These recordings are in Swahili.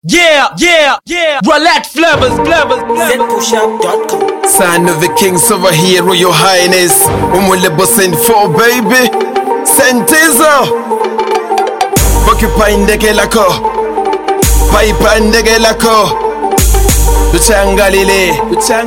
Yeah. Roulette flavors. ZPushUp.com. Son of the kings over here, Royal Highness. Umulebo send for baby. Sentizo. Porcupine ndege lako. Pipe ndege lako. Tuchangalile.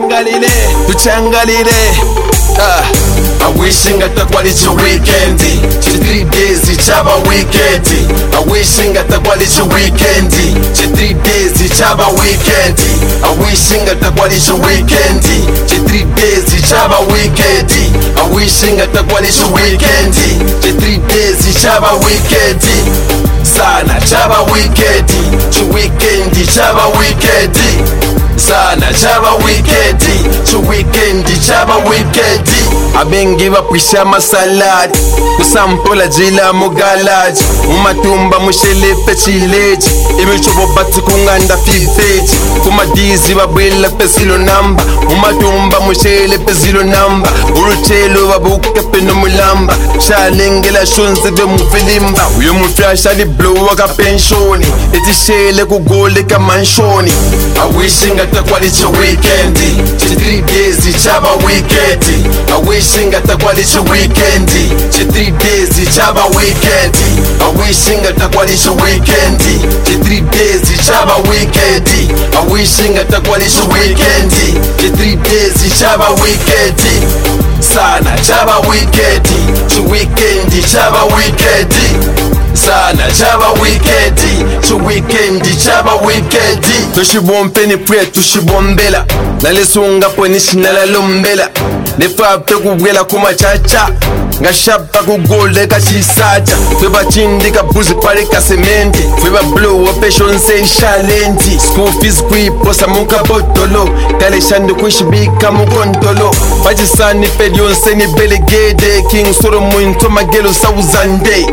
I wishing at the quality weekend. 3 days each other weekend. I wishing at the quality weekend. 3 days each other weekend. I wishing at the quality weekend. 3 days each other weekend. I wishing at the quality weekend. 3 days each other weekend. Sana chaba weekend. 2 weekend chaba weekend. Sana chaba weekend. 2 weekend chaba weekend. I been give up ishama salad. Kusampola jila mugalaj. Umatumba mushele pechileji. Imichobo batu kunganda fifeji. Kumadizi babwela pesilo namba. Umatumba mushele pesilo namba. Uruchelo wabuke peno mulamba. Shalengela shunze de mufilimba. Uyo muflasha li blow waka pensioni. Eti shele kugole kamanshoni. I wishing at the quality weekend. 3 days ichaba weekend. I wishing at the quality weekend. 3 days ichaba weekend. I wishing at the quality weekend. 3 days ichaba weekend. I wishing at the quality weekend. 3 days ichaba weekend. Sana chaba weekend. 2 weekend chaba weekend. Sana chaba weekend. 2 weekend chaba weekend. Tushibompe pre tushibombela. Nalesunga ponishinala lombela. Nefape kugwela kumachacha. Ngashapa kugolde kachisacha. Feba chindika buzi pare kasementi. Feba blow up shonse shalenti. School fees kuiposa muka botolo. Kale shandu kushibika mukontolo. Pachisani pedionse ni belegede. King soro muinto magelo sauzande.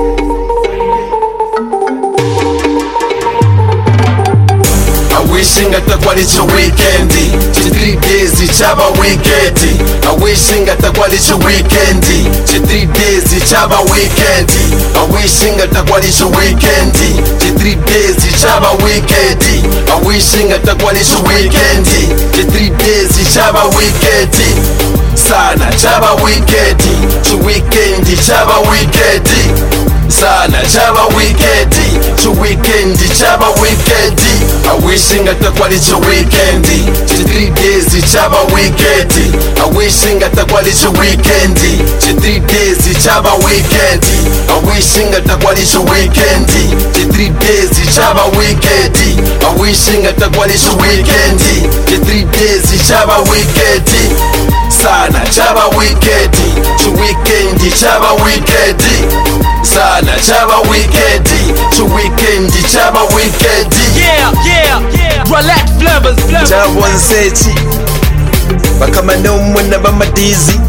Wishing at the quality weekend. 3 days ichaba weekend. I wishing at the quality weekend. 3 days ichaba weekend. I wishing at the quality weekend. 3 days ichaba weekend. I wishing at the quality weekend. 3 days ichaba weekend. Sana chaba weekend. 2 weekend ichaba weekend. Sana chaba weekend. 2 weekend chaba weekend. I wishing at the quality weekend. 3 days chaba weekend. I wishing at the quality weekend. 3 days chaba weekend. I wishing at the quality weekend. 3 days chaba weekend. I wishing at the quality weekend. 3 days chaba weekend. Sana chaba weekend. 2 weekend chaba weekend. Sana chaba weekend. 2 weekend chaba weekend. Yeah. Roulette flavors. Jabon sechi. Bakama no mwana bamadizi.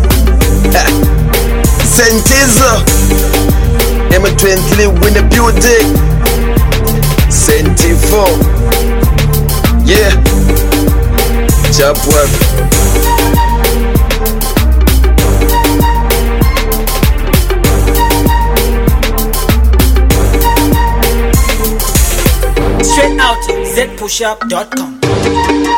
Sentizo. M23 win the building. Senti4. Yeah. Jabwa. Straight out ZPushUp.com.